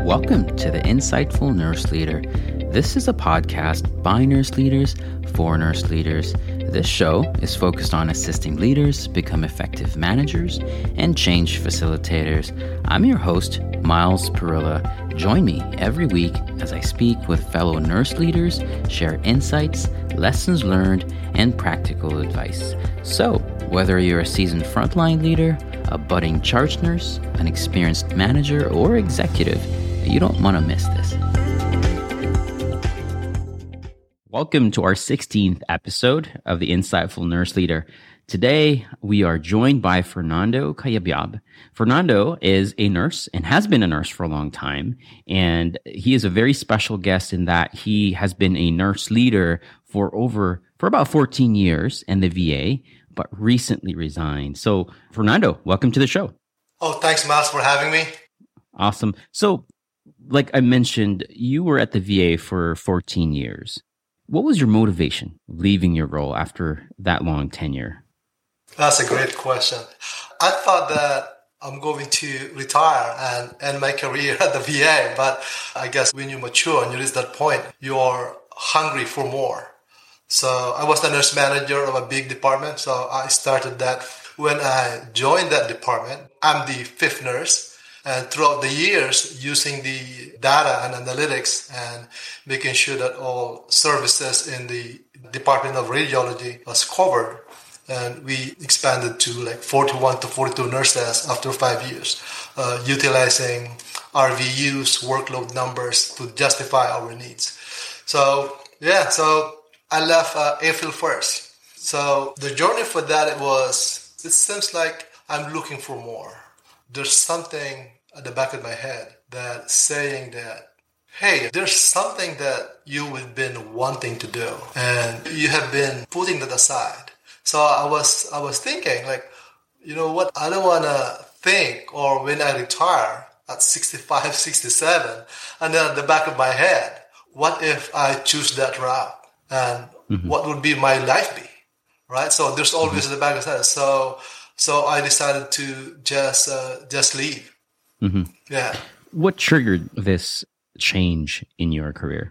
Welcome to the Insightful Nurse Leader. This is a podcast by nurse leaders for nurse leaders. This show is focused on assisting leaders become effective managers and change facilitators. I'm your host, Miles Perilla. Join me every week as I speak with fellow nurse leaders, share insights, lessons learned, and practical advice. So, whether you're a seasoned frontline leader, a budding charge nurse, an experienced manager, or executive, you don't want to miss this. Welcome to our 16th episode of the Insightful Nurse Leader. Today, we are joined by Fernando Cayabyab. Fernando is a nurse and has been a nurse for a long time. And he is a very special guest in that he has been a nurse leader for about 14 years in the VA, but recently resigned. So, Fernando, welcome to the show. Oh, thanks, Miles, for having me. Awesome. So, like I mentioned, you were at the VA for 14 years. What was your motivation leaving your role after that long tenure? That's a great question. I thought that I'm going to retire and end my career at the VA, but I guess when you mature and you reach that point, you're hungry for more. So I was the nurse manager of a big department, so I started that. When I joined that department, I'm the fifth nurse. And throughout the years, using the data and analytics and making sure that all services in the Department of Radiology was covered. And we expanded to like 41 to 42 nurses after 5 years, utilizing RVUs, workload numbers to justify our needs. So I left April 1st. So the journey for that, it seems like I'm looking for more. There's something at the back of my head that's saying that, hey, there's something that you've been wanting to do and you have been putting that aside. So I was thinking, like, you know what, I don't want to think, or when I retire at 65, 67, and then at the back of my head, what if I choose that route? And what would be my life be, right? So there's always at the back of the head. So I decided to just leave. Mm-hmm. Yeah. What triggered this change in your career?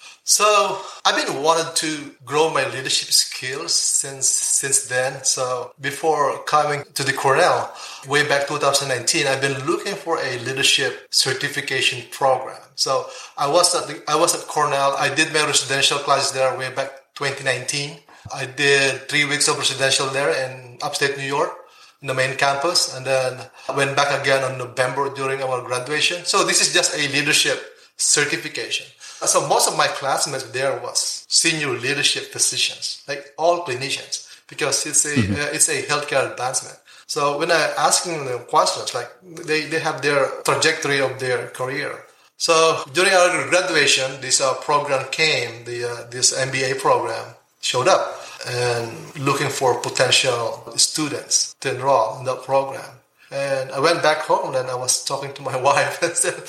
So I've been wanting to grow my leadership skills since then. So before coming to the Cornell, way back 2019, I've been looking for a leadership certification program. So I was at Cornell. I did my residential class there way back 2019. I did 3 weeks of residential there in upstate New York, in the main campus, and then I went back again on November during our graduation. So this is just a leadership certification. So most of my classmates there was senior leadership physicians, like all clinicians, because it's a healthcare advancement. So when I asking them questions, like they have their trajectory of their career. So during our graduation, this program came, this MBA program showed up and looking for potential students to enroll in that program. And I went back home and I was talking to my wife and said,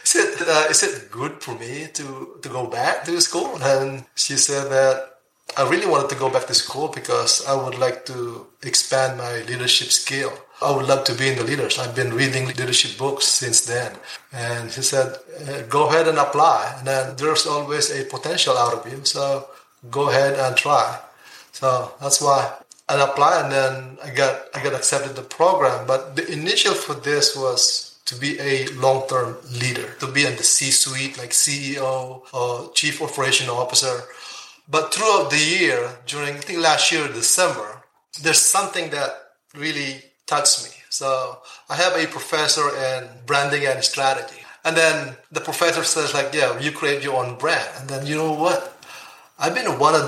is it good for me to go back to school? And she said that I really wanted to go back to school because I would like to expand my leadership skill. I would love to be in the leaders. I've been reading leadership books since then. And she said, go ahead and apply. And then there's always a potential out of you. So go ahead and try. So that's why I applied, and then I got accepted the program. But the initial for this was to be a long-term leader, to be in the C-suite, like CEO or Chief Operational Officer. But throughout the year, during I think last year, December, there's something that really touched me. So I have a professor in branding and strategy. And then the professor says, like, yeah, you create your own brand. And then you know what? I would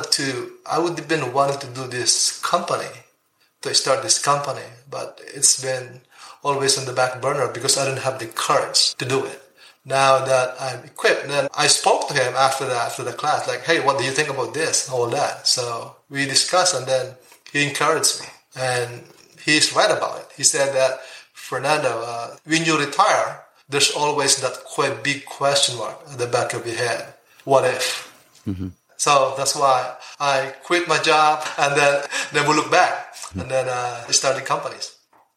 have been wanting to do this company, to start this company, but it's been always on the back burner because I didn't have the courage to do it. Now that I'm equipped, and then I spoke to him after the class, like, hey, what do you think about this, all that? So we discussed, and then he encouraged me, and he's right about it. He said that, Fernando, when you retire, there's always that quite big question mark at the back of your head. What if? Mm-hmm. So that's why I quit my job and then never look back. And then I started companies.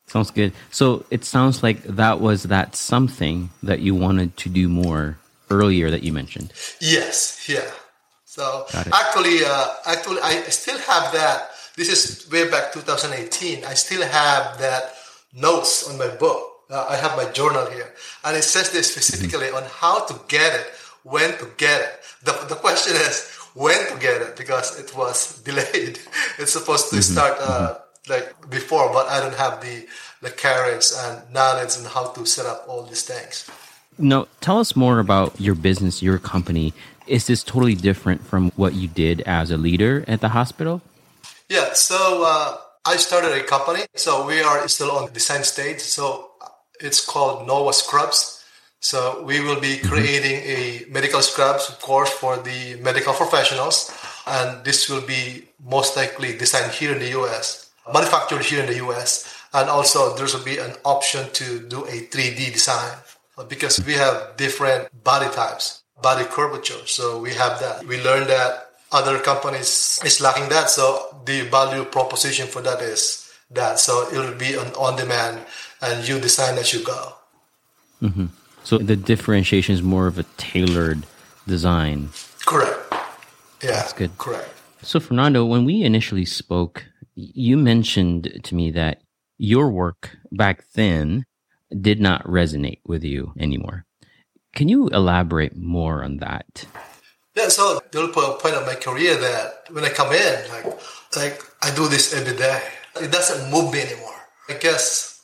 Sounds good. So it sounds like that was that something that you wanted to do more earlier that you mentioned. Yes, yeah. So Got it. actually, I still have that. This is way back 2018. I still have that notes on my book. I have my journal here, and it says this specifically on how to get it, when to get it. The question is when to get it because it was delayed. It's supposed to start like before, but I don't have the courage and knowledge on how to set up all these things. Now, tell us more about your business, your company. Is this totally different from what you did as a leader at the hospital? Yeah, so I started a company. So we are still on the design stage. So it's called Nova Scrubs. So we will be creating a medical scrubs, of course, for the medical professionals. And this will be most likely designed here in the US, manufactured here in the US. And also there will be an option to do a 3D design because we have different body types, body curvature. So we have that. We learned that other companies is lacking that. So the value proposition for that is that. So it will be an on-demand and you design as you go. Mm-hmm. So the differentiation is more of a tailored design. Correct. Yeah, that's good. Correct. So Fernando, when we initially spoke, you mentioned to me that your work back then did not resonate with you anymore. Can you elaborate more on that? Yeah, so the point of my career that when I come in, like I do this every day. It doesn't move me anymore. I guess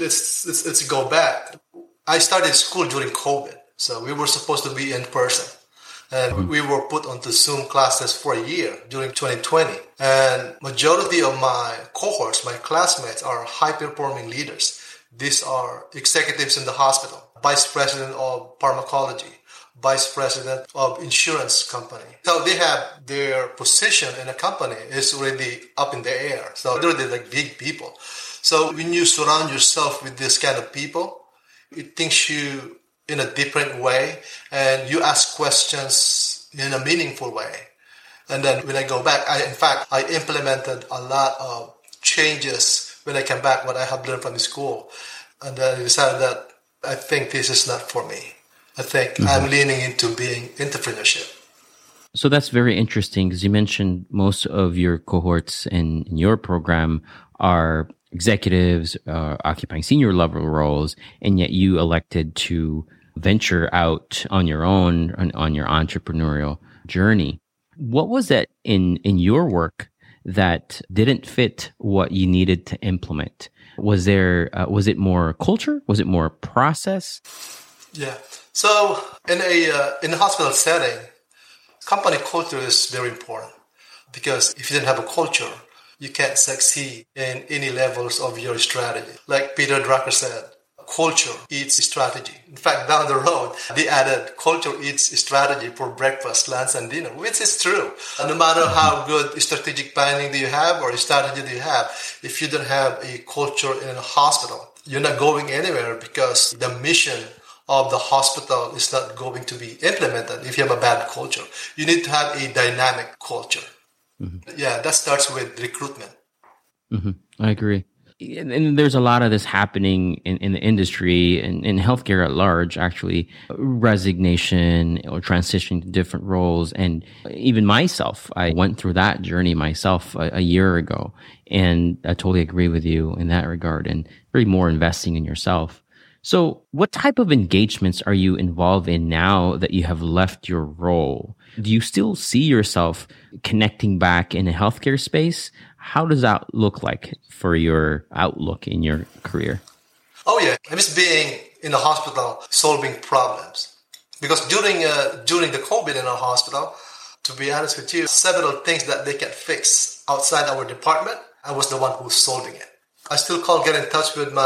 let's go back. I started school during COVID, so we were supposed to be in person. And we were put onto Zoom classes for a year during 2020. And majority of my cohorts, my classmates, are high-performing leaders. These are executives in the hospital, vice president of pharmacology, vice president of insurance company. So they have their position in a company is already up in the air. So they're like big people. So when you surround yourself with this kind of people, it thinks you in a different way and you ask questions in a meaningful way. And then when I go back, I implemented a lot of changes when I came back, what I have learned from school. And then I decided that I think this is not for me. I think I'm leaning into being entrepreneurship. So that's very interesting because you mentioned most of your cohorts in your program are executives occupying senior level roles, and yet you elected to venture out on your own, on your entrepreneurial journey. What was it in your work that didn't fit what you needed to implement? Was it more culture? Was it more process? Yeah. So in a hospital setting, company culture is very important because if you don't have a culture, you can't succeed in any levels of your strategy. Like Peter Drucker said, culture eats strategy. In fact, down the road, they added culture eats strategy for breakfast, lunch, and dinner, which is true. And no matter how good strategic planning do you have or strategy do you have, if you don't have a culture in a hospital, you're not going anywhere because the mission of the hospital is not going to be implemented if you have a bad culture. You need to have a dynamic culture. Mm-hmm. Yeah, that starts with recruitment. Mm-hmm. I agree. And there's a lot of this happening in the industry and in healthcare at large, actually, resignation or transitioning to different roles. And even myself, I went through that journey myself a year ago. And I totally agree with you in that regard and really more investing in yourself. So what type of engagements are you involved in now that you have left your role? Do you still see yourself connecting back in a healthcare space? How does that look like for your outlook in your career? Oh, yeah. I miss being in the hospital solving problems. Because during the COVID in our hospital, to be honest with you, several things that they can fix outside our department, I was the one who's solving it. I still get in touch with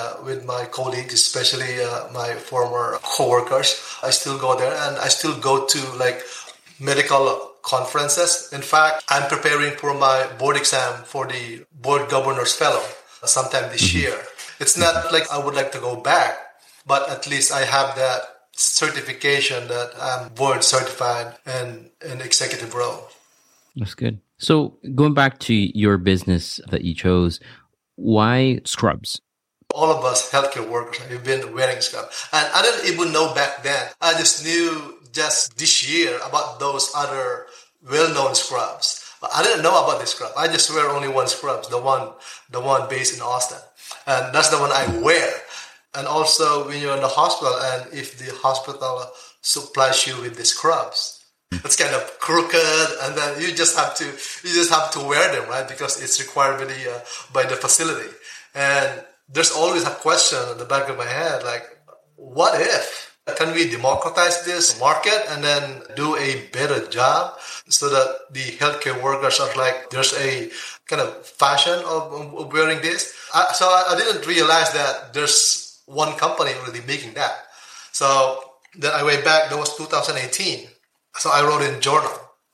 my colleagues, especially my former coworkers. I still go there and I still go to medical conferences. In fact, I'm preparing for my board exam for the board governor's fellow sometime this year. It's not like I would like to go back, but at least I have that certification that I'm board certified and an executive role. That's good. So going back to your business that you chose, why scrubs? All of us healthcare workers, we've been wearing scrub. And I didn't even know back then. I just knew just this year about those other well-known scrubs. But I didn't know about this scrub. I just wear only one scrub, the one based in Austin. And that's the one I wear. And also when you're in the hospital and if the hospital supplies you with the scrubs, it's kind of crooked, and then you just have to wear them, right? Because it's required by the facility. And there's always a question in the back of my head, like, what if? Can we democratize this market and then do a better job so that the healthcare workers are like, there's a kind of fashion of wearing this? So I didn't realize that there's one company already making that. So then I went back, that was 2018. So I wrote in journal,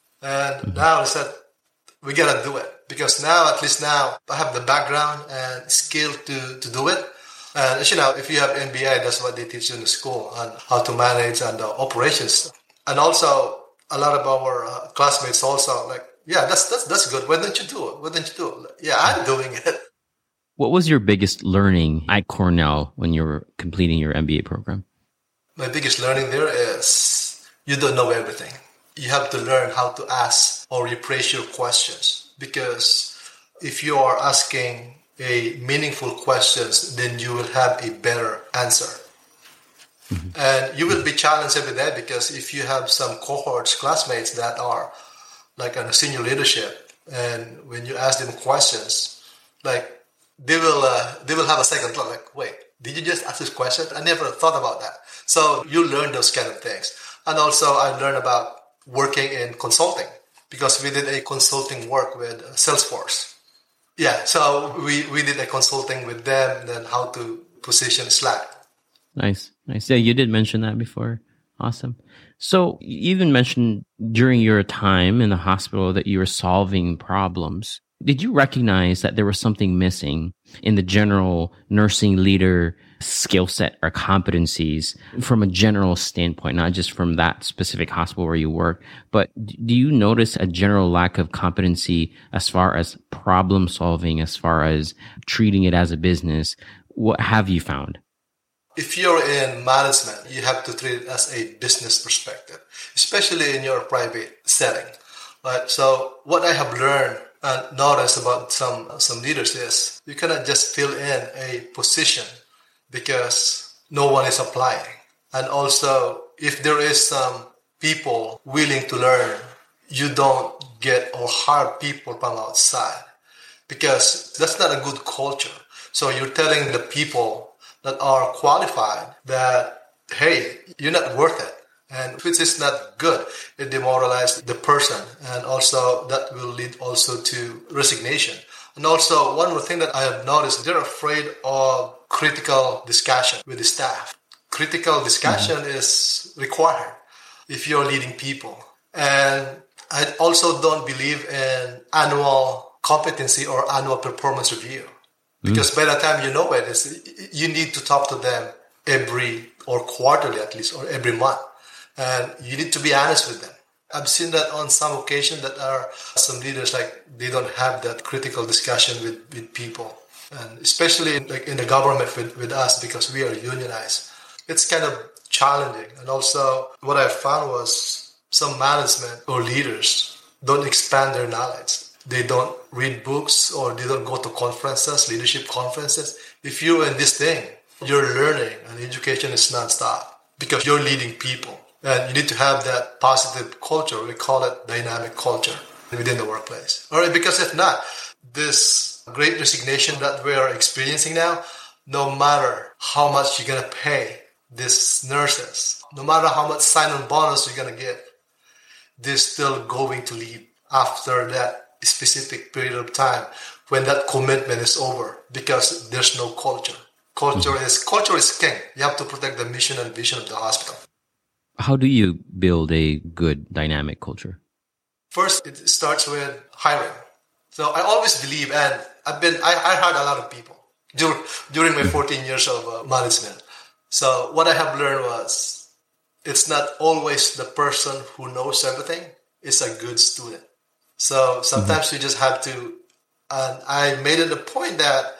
and now I said, we gotta do it, because now, at least now, I have the background and skill to do it. And as you know, if you have MBA, that's what they teach you in the school, on how to manage and operations. And also, a lot of our classmates also like, yeah, that's good. Why don't you do it? Why don't you do it? Yeah, I'm doing it. What was your biggest learning at Cornell when you were completing your MBA program? My biggest learning there is, you don't know everything. You have to learn how to ask or rephrase your questions. Because if you are asking a meaningful questions, then you will have a better answer. Mm-hmm. And you will be challenged every day, because if you have some cohorts, classmates that are like on a senior leadership, and when you ask them questions, like they will have a second thought, like, wait, did you just ask this question? I never thought about that. So you learn those kind of things. And also I learned about working in consulting, because we did a consulting work with Salesforce. Yeah, so we did a consulting with them, then how to position Slack. Nice. Yeah, you did mention that before. Awesome. So you even mentioned during your time in the hospital that you were solving problems. Did you recognize that there was something missing in the general nursing leader skill set or competencies from a general standpoint, not just from that specific hospital where you work, but do you notice a general lack of competency as far as problem solving, as far as treating it as a business? What have you found? If you're in management, you have to treat it as a business perspective, especially in your private setting. Right? So what I have learned and noticed about some leaders is you cannot just fill in a position because no one is applying. And also, if there is some people willing to learn, you don't get or hire people from outside, because that's not a good culture. So you're telling the people that are qualified that, hey, you're not worth it. And which is not good. It demoralizes the person. And also that will lead also to resignation. And also one more thing that I have noticed, they're afraid of critical discussion with the staff. Critical discussion is required if you're leading people. And I also don't believe in annual competency or annual performance review. Because by the time you know it, you need to talk to them every, or quarterly at least, or every month. And you need to be honest with them. I've seen that on some occasion that are some leaders, like they don't have that critical discussion with people. And especially like in the government with us, because we are unionized. It's kind of challenging. And also what I found was some management or leaders don't expand their knowledge. They don't read books, or they don't go to conferences, leadership conferences. If you're in this thing, you're learning, and education is nonstop because you're leading people. And you need to have that positive culture. We call it dynamic culture within the workplace. All right, because if not, this great resignation that we are experiencing now, no matter how much you're going to pay these nurses, no matter how much sign-on bonus you're going to get, they're still going to leave after that specific period of time when that commitment is over, because there's no culture. Culture is king. You have to protect the mission and vision of the hospital. How do you build a good dynamic culture? First, it starts with hiring. So I always believe, and I hired a lot of people during my 14 years of management. So what I have learned was, it's not always the person who knows everything is a good student. So sometimes we just have to, and I made it a point that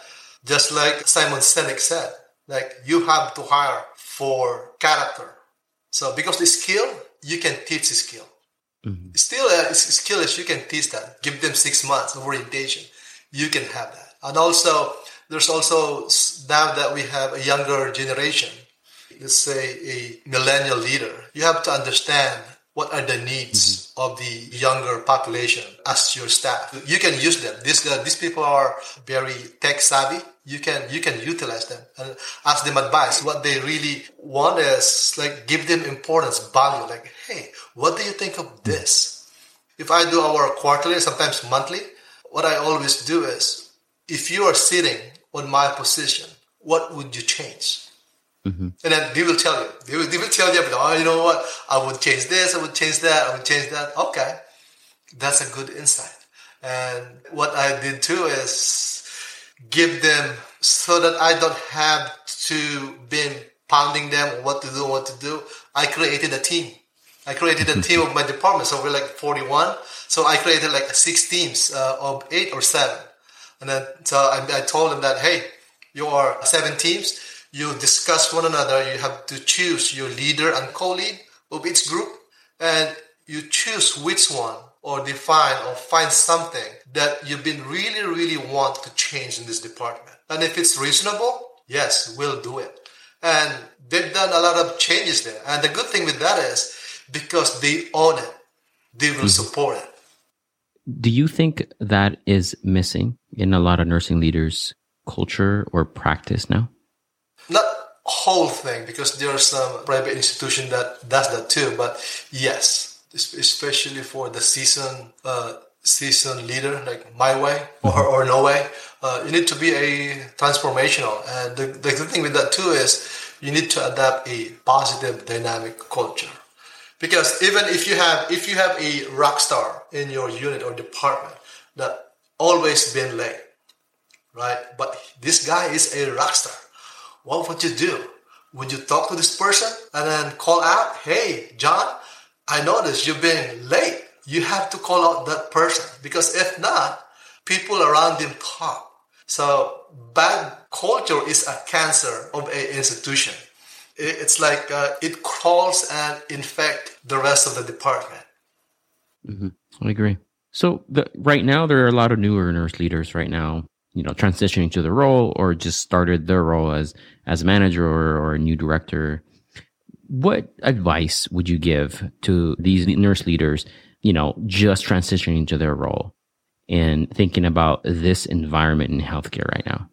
Just like Simon Sinek said, like you have to hire for character. So because the skill, you can teach the skill. Mm-hmm. Still, skill is you can teach that. Give them 6 months of orientation. You can have that. And also, there's also, now that we have a younger generation, let's say a millennial leader, you have to understand what are the needs of the younger population as your staff. You can use them. These people are very tech savvy. You can utilize them and ask them advice. What they really want is like give them importance, value. Like, hey, what do you think of this? If I do our quarterly, sometimes monthly, what I always do is, if you are sitting on my position, what would you change? Mm-hmm. And then they will tell you. They will tell you, oh, you know what? I would change this. I would change that. I would change that. Okay, that's a good insight. And what I did too is give them so that I don't have to be pounding them what to do. I created a team. I created a team of my department. So we're like 41. So I created like 6 teams of 8 or 7. And then so I told them that, hey, you are 7 teams. You discuss one another. You have to choose your leader and co-lead of each group. And you choose which one or define or find something that you've been really, really want to change in this department. And if it's reasonable, yes, we'll do it. And they've done a lot of changes there. And the good thing with that is because they own it, they will support it. Do you think that is missing in a lot of nursing leaders' culture or practice now? Not whole thing, because there are some private institution that does that too. But yes, especially for the seasoned leader, like my way or no way, you need to be a transformational. And the good thing with that too is you need to adapt a positive dynamic culture. Because even if you have a rock star in your unit or department that always been late, right? But this guy is a rock star. What would you do? Would you talk to this person and then call out, hey, John, I noticed you've been late. You have to call out that person, because if not, people around him talk. So bad culture is a cancer of an institution. It's like it crawls and infects the rest of the department. Mm-hmm. I agree. So right now, there are a lot of newer nurse leaders right now, transitioning to the role or just started their role as a manager or a new director. What advice would you give to these nurse leaders, just transitioning to their role and thinking about this environment in healthcare right now?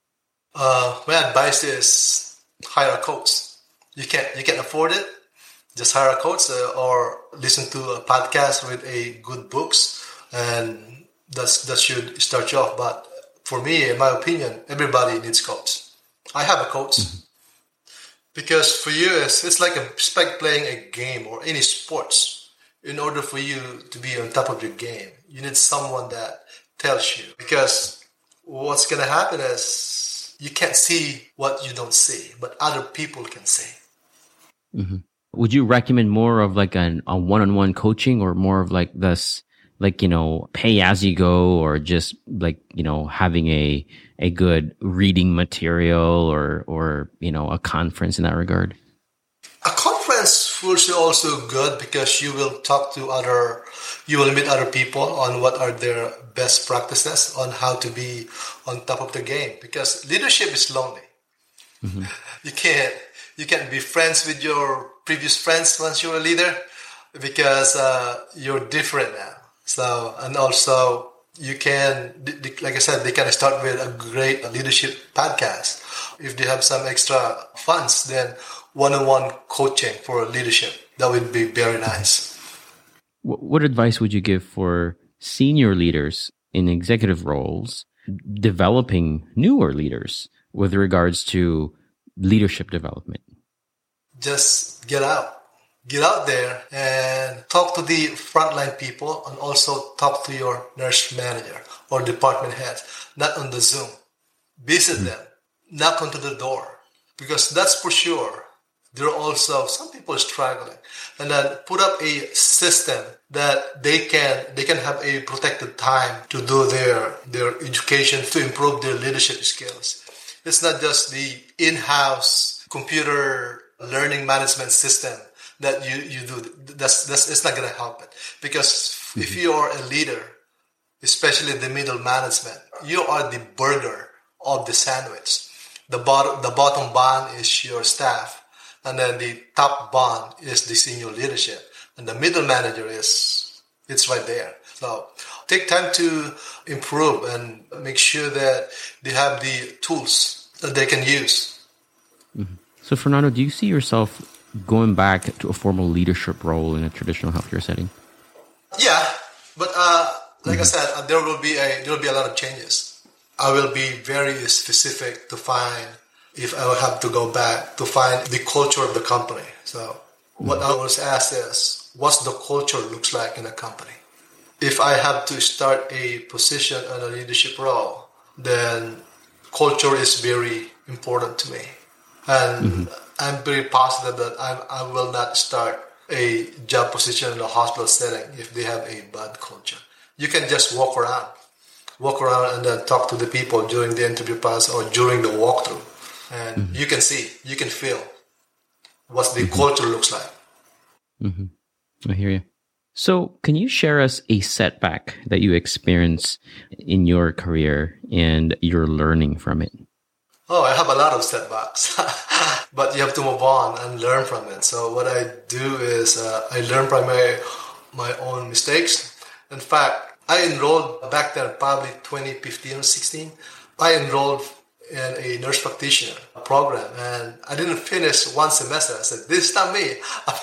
My advice is hire a coach. You can afford it. Just hire a coach or listen to a podcast with a good books, and that should start you off. But for me, in my opinion, everybody needs coach. I have a coach because for you, it's like playing a game or any sports. In order for you to be on top of your game, you need someone that tells you. Because what's going to happen is you can't see what you don't see, but other people can see. Mm-hmm. Would you recommend more of like a one-on-one coaching, or more of like this, pay as you go, or just like, having a good reading material or a conference in that regard? A conference will be also good, because you will meet other people on what are their best practices on how to be on top of the game, because leadership is lonely. Mm-hmm. You can't be friends with your previous friends once you're a leader, because you're different now. So, and also you can, like I said, they can start with a great leadership podcast. If they have some extra funds, then one-on-one coaching for leadership, that would be very nice. What advice would you give for senior leaders in executive roles developing newer leaders with regards to leadership development? Just get out there and talk to the frontline people, and also talk to your nurse manager or department heads, not on the Zoom. Visit them, knock onto the door, because that's for sure. There are also some people struggling, and then put up a system that they can have a protected time to do their education, to improve their leadership skills. It's not just the in-house computer learning management system that you do. That's it's not going to help it, because if you are a leader, especially the middle management, you are the burger of the sandwich. The bottom bun is your staff, and then the top bun is the senior leadership, and the middle manager it's right there. So take time to improve and make sure that they have the tools that they can use. Mm-hmm. So Fernando, do you see yourself going back to a formal leadership role in a traditional healthcare setting? Yeah, but like I said, there will be a lot of changes. I will be very specific to find, if I will have to go back, to find the culture of the company. So what I was asked is, what's the culture looks like in a company? If I have to start a position and a leadership role, then culture is very important to me. And I'm very positive that I will not start a job position in a hospital setting if they have a bad culture. You can just walk around and then talk to the people during the interview process or during the walkthrough. And you can feel what the culture looks like. I hear you. So can you share us a setback that you experienced in your career and you're learning from it? Oh, I have a lot of setbacks, but you have to move on and learn from it. So what I do is I learn from my own mistakes. In fact, I enrolled back then, probably 2015 or 16. I enrolled in a nurse practitioner program, and I didn't finish one semester. I said, this is not me.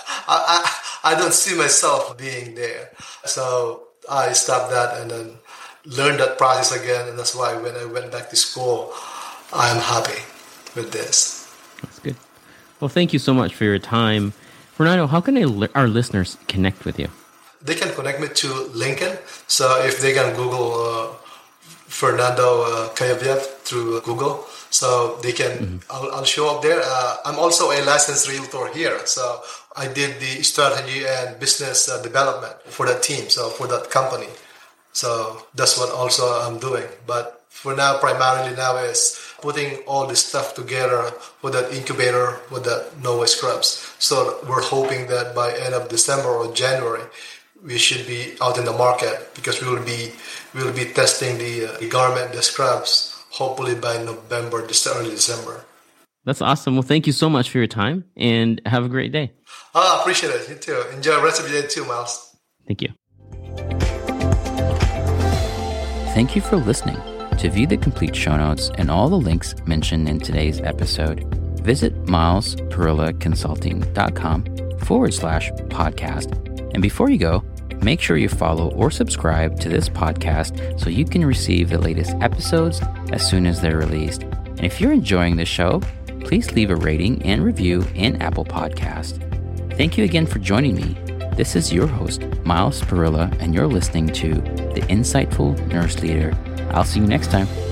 I don't see myself being there. So I stopped that and then learned that process again. And that's why when I went back to school, I'm happy with this. That's good. Well, thank you so much for your time. Fernando, how can our listeners connect with you? They can connect me to LinkedIn. So if they can Google Fernando Cayabyab through Google, so they can, I'll show up there. I'm also a licensed realtor here. So I did the strategy and business development for that team, so for that company. So that's what also I'm doing. But for now, primarily now is putting all this stuff together with that incubator, with that No Waste Scrubs. So we're hoping that by end of December or January, we should be out in the market, because we will be testing the garment, the scrubs, hopefully by November, early December. That's awesome. Well, thank you so much for your time, and have a great day. I appreciate it. You too. Enjoy the rest of your day too, Miles. Thank you. Thank you for listening. To view the complete show notes and all the links mentioned in today's episode, visit milesperillaconsulting.com/podcast. And before you go, make sure you follow or subscribe to this podcast so you can receive the latest episodes as soon as they're released. And if you're enjoying the show, please leave a rating and review in Apple Podcast. Thank you again for joining me. This is your host, Miles Perilla, and you're listening to The Insightful Nurse Leader. I'll see you next time.